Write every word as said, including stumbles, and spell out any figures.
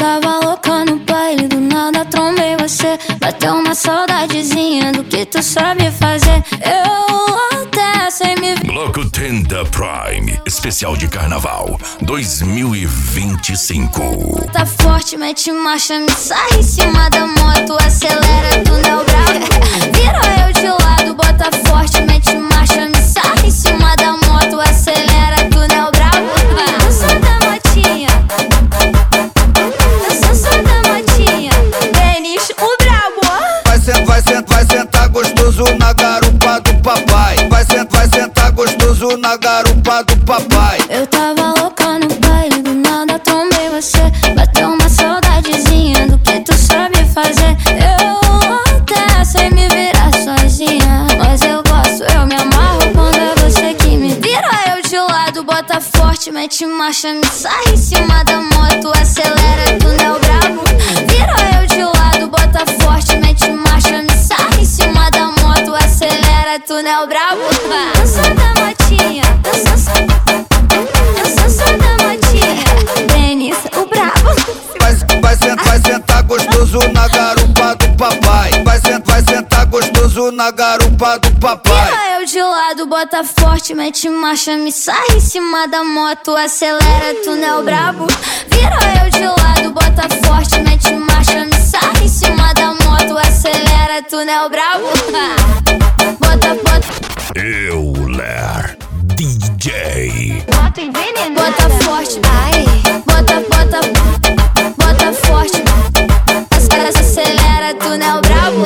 tava louca no baile, do nada trombei você. Bateu uma saudadezinha do que tu sabe fazer. Eu até sei me... Bloco Tenda Prime, especial de carnaval dois mil e vinte e cinco. Tá forte, mete marcha, me sai em cima da moto, acelera, túnel bravo. Vira eu de lado, bota forte, mete marcha, me sai em cima da moto, acelera, túnel bravo. Dança da motinha, dança da motinha, Denis, o brabo. Vai sentar, vai sentar, vai sentar gostoso na garupa do papai. Vai sentar, vai sentar gostoso na garupa do papai. Eu tava louca no baile, do nada trombei você. Bateu uma saudadezinha do que tu sabe fazer. Eu até sei me virar sozinha, mas eu gosto, eu me amarro quando é você que me vira eu de lado, bota forte, mete marcha, me sai em cima da moto, acelera, túnel brabo. Vira eu de lado, bota forte, mete marcha, me sai em cima da moto, acelera, túnel brabo. Dança da motinha, dança, dança da motinha, Denis, o brabo. Vai, vai sentar, vai sentar gostoso na garupa do papai. Vai sentar, vai sentar gostoso na garupa do papai. Vira eu de lado, bota forte, mete marcha, me sai em cima da moto, acelera, túnel brabo. Vira eu de lado, bota forte, mete marcha, me sai em cima da moto, acelera, túnel brabo. Bota, bota, Euler D J. bota forte, ai, bota, bota, bota forte.